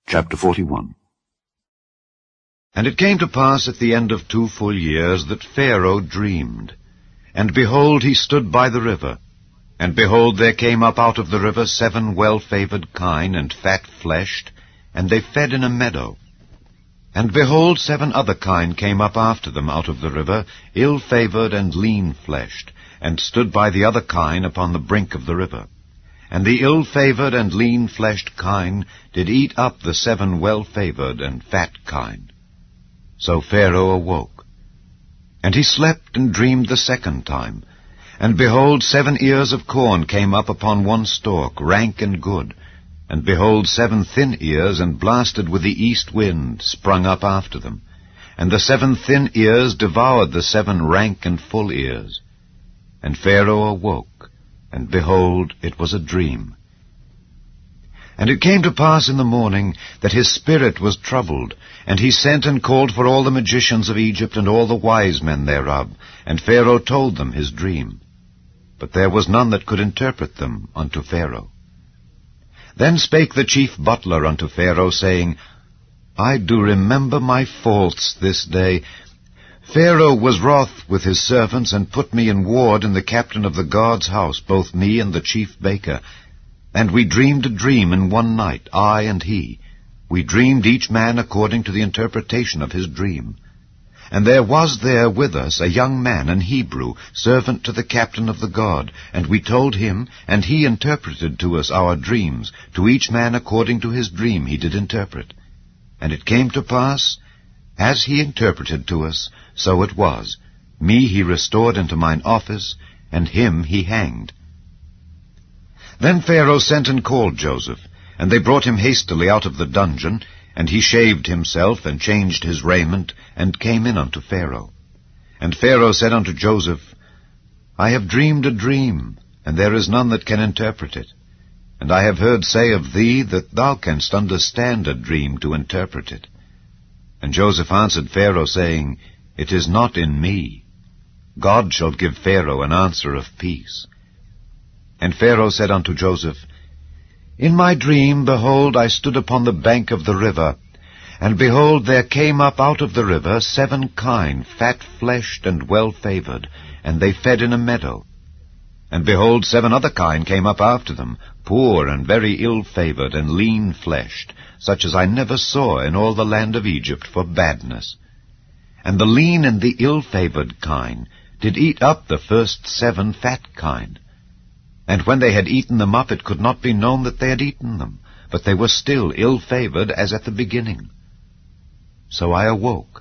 Chapter 41. And it came to pass at the end of 2 full years that Pharaoh dreamed. And behold, he stood by the river. And behold, there came up out of the river 7 well-favored kine and fat-fleshed, and they fed in a meadow. And behold, 7 other kine came up after them out of the river, ill-favored and lean-fleshed, and stood by the other kine upon the brink of the river. And the ill-favored and lean-fleshed kine did eat up the 7 well-favored and fat kine. So Pharaoh awoke. And he slept and dreamed the second time. And behold, 7 ears of corn came up upon one stalk, rank and good. And behold, 7 thin ears, and blasted with the east wind, sprung up after them. And the 7 thin ears devoured the 7 rank and full ears. And Pharaoh awoke. And behold, it was a dream. And it came to pass in the morning that his spirit was troubled, and he sent and called for all the magicians of Egypt and all the wise men thereof, and Pharaoh told them his dream. But there was none that could interpret them unto Pharaoh. Then spake the chief butler unto Pharaoh, saying, I do remember my faults this day. Pharaoh was wroth with his servants, and put me in ward in the captain of the guard's house, both me and the chief baker. And we dreamed a dream in one night, I and he. We dreamed each man according to the interpretation of his dream. And there was there with us a young man, an Hebrew, servant to the captain of the guard. And we told him, and he interpreted to us our dreams. To each man according to his dream he did interpret. And it came to pass, as he interpreted to us, so it was. Me he restored into mine office, and him he hanged. Then Pharaoh sent and called Joseph, and they brought him hastily out of the dungeon, and he shaved himself, and changed his raiment, and came in unto Pharaoh. And Pharaoh said unto Joseph, I have dreamed a dream, and there is none that can interpret it. And I have heard say of thee that thou canst understand a dream to interpret it. And Joseph answered Pharaoh, saying, It is not in me. God shall give Pharaoh an answer of peace. And Pharaoh said unto Joseph, In my dream, behold, I stood upon the bank of the river, and behold, there came up out of the river 7 kine, fat-fleshed and well-favored, and they fed in a meadow. And behold, 7 other kine came up after them, poor and very ill-favored and lean-fleshed, such as I never saw in all the land of Egypt for badness. And the lean and the ill-favored kine did eat up the first 7 fat kine. And when they had eaten them up, it could not be known that they had eaten them, but they were still ill-favored as at the beginning. So I awoke.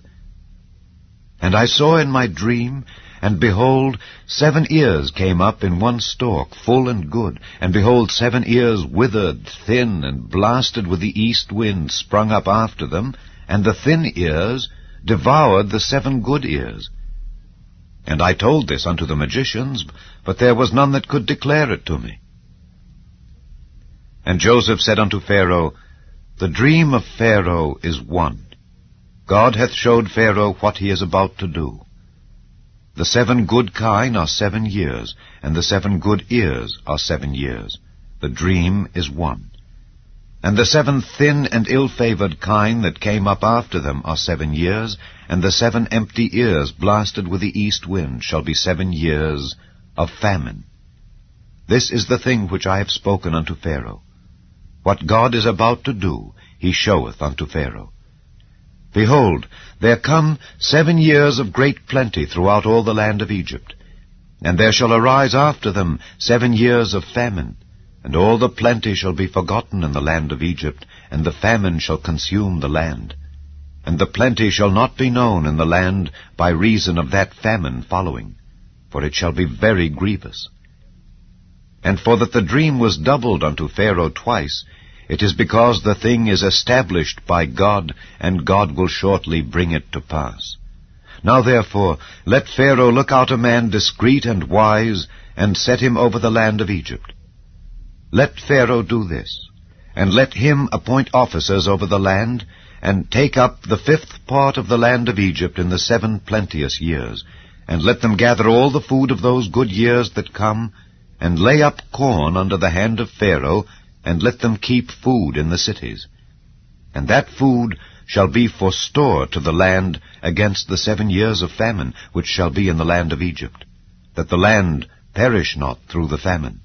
And I saw in my dream, and behold, 7 ears came up in one stalk, full and good, and behold, 7 ears withered, thin, and blasted with the east wind sprung up after them, and the thin ears devoured the 7 good ears. And I told this unto the magicians, but there was none that could declare it to me. And Joseph said unto Pharaoh, The dream of Pharaoh is one. God hath showed Pharaoh what he is about to do. The 7 good kine are 7 years, and the 7 good ears are 7 years. The dream is one. And the 7 thin and ill-favored kine that came up after them are 7 years, and the 7 empty ears blasted with the east wind shall be 7 years of famine. This is the thing which I have spoken unto Pharaoh. What God is about to do, he showeth unto Pharaoh. Behold, there come 7 years of great plenty throughout all the land of Egypt. And there shall arise after them 7 years of famine. And all the plenty shall be forgotten in the land of Egypt, and the famine shall consume the land. And the plenty shall not be known in the land by reason of that famine following, for it shall be very grievous. And for that the dream was doubled unto Pharaoh twice, it is because the thing is established by God, and God will shortly bring it to pass. Now therefore, let Pharaoh look out a man discreet and wise, and set him over the land of Egypt. Let Pharaoh do this, and let him appoint officers over the land, and take up the 5th part of the land of Egypt in the 7 plenteous years, and let them gather all the food of those good years that come, and lay up corn under the hand of Pharaoh, and let them keep food in the cities. And that food shall be for store to the land against the 7 years of famine which shall be in the land of Egypt, that the land perish not through the famine.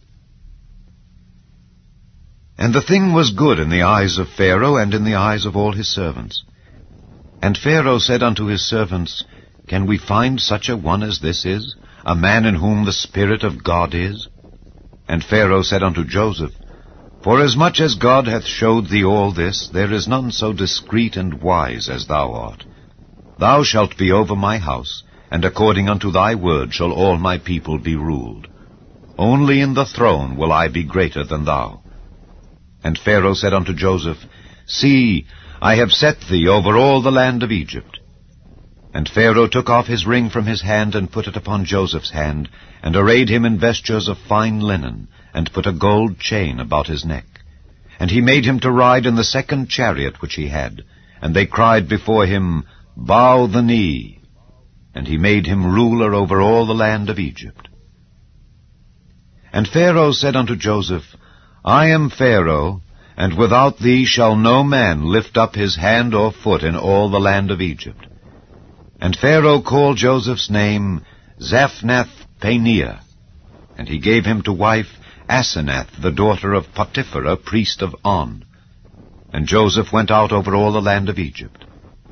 And the thing was good in the eyes of Pharaoh and in the eyes of all his servants. And Pharaoh said unto his servants, Can we find such a one as this is, a man in whom the Spirit of God is? And Pharaoh said unto Joseph, Forasmuch as God hath showed thee all this, there is none so discreet and wise as thou art. Thou shalt be over my house, and according unto thy word shall all my people be ruled. Only in the throne will I be greater than thou. And Pharaoh said unto Joseph, See, I have set thee over all the land of Egypt. And Pharaoh took off his ring from his hand, and put it upon Joseph's hand, and arrayed him in vestures of fine linen, and put a gold chain about his neck. And he made him to ride in the second chariot which he had. And they cried before him, Bow the knee. And he made him ruler over all the land of Egypt. And Pharaoh said unto Joseph, I am Pharaoh, and without thee shall no man lift up his hand or foot in all the land of Egypt. And Pharaoh called Joseph's name Zaphnath-Paaneah, and he gave him to wife Asenath, the daughter of Potiphera, priest of On. And Joseph went out over all the land of Egypt.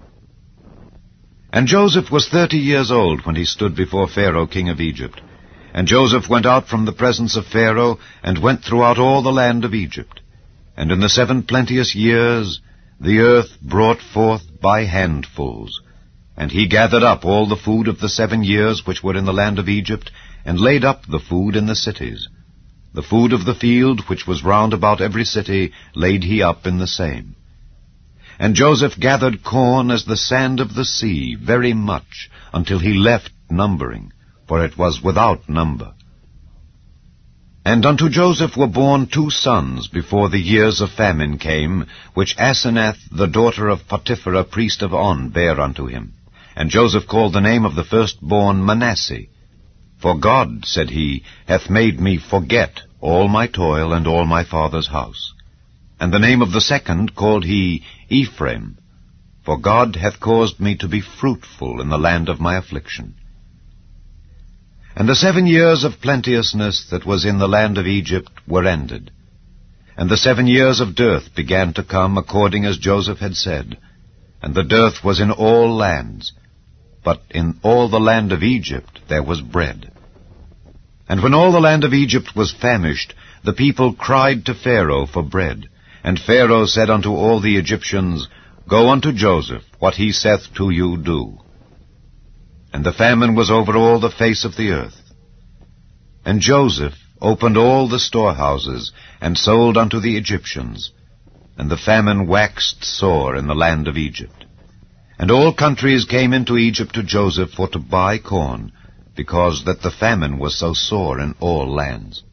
And Joseph was 30 years old when he stood before Pharaoh king of Egypt. And Joseph went out from the presence of Pharaoh, and went throughout all the land of Egypt. And in the 7 plenteous years the earth brought forth by handfuls. And he gathered up all the food of the 7 years which were in the land of Egypt, and laid up the food in the cities. The food of the field, which was round about every city, laid he up in the same. And Joseph gathered corn as the sand of the sea, very much, until he left numbering, for it was without number. And unto Joseph were born 2 sons before the years of famine came, which Asenath, the daughter of Potiphera, priest of On, bare unto him. And Joseph called the name of the firstborn Manasseh. For God, said he, hath made me forget all my toil and all my father's house. And the name of the second called he Ephraim, for God hath caused me to be fruitful in the land of my affliction. And the 7 years of plenteousness that was in the land of Egypt were ended. And the 7 years of dearth began to come, according as Joseph had said. And the dearth was in all lands, but in all the land of Egypt there was bread. And when all the land of Egypt was famished, the people cried to Pharaoh for bread. And Pharaoh said unto all the Egyptians, Go unto Joseph, what he saith to you do. And the famine was over all the face of the earth. And Joseph opened all the storehouses, and sold unto the Egyptians. And the famine waxed sore in the land of Egypt. And all countries came into Egypt to Joseph for to buy corn, because that the famine was so sore in all lands.